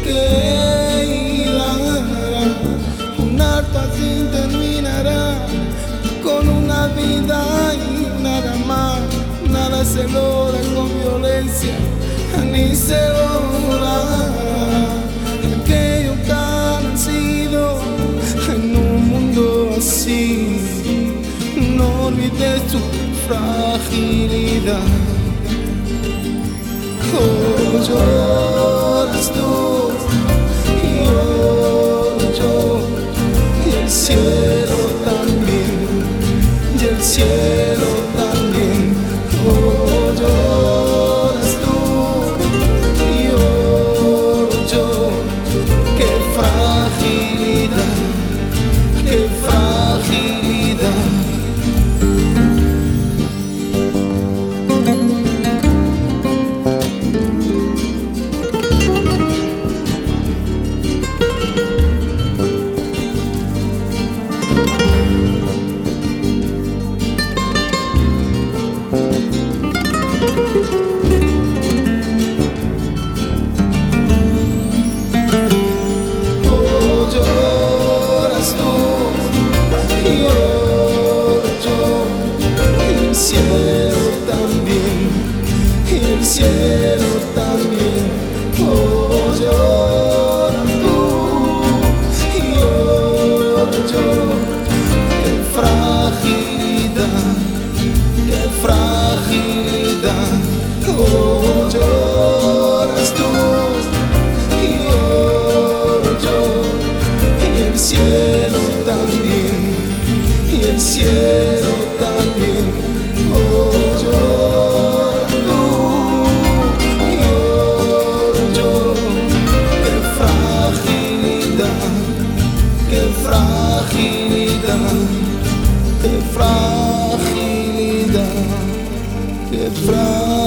que irá. Un acto así terminará con una vida y nada más. Nada se logra con violencia, ni se logra aquello que ha nacido en un mundo así. No olvides tu fragilidad. Oh, lloras tú y lloro yo, y el cielo también, y el cielo también. Oh, lloras tú y lloro yo. Qué fragilidad, qué fragilidad. El cielo también, oh, llora tú y lloro yo. Qué fragilidad, qué fragilidad. Oh, lloras tú y lloro yo, y el cielo también, y el cielo también. Oh, llora qué fragilidad, qué fragilidad, qué fragilidad.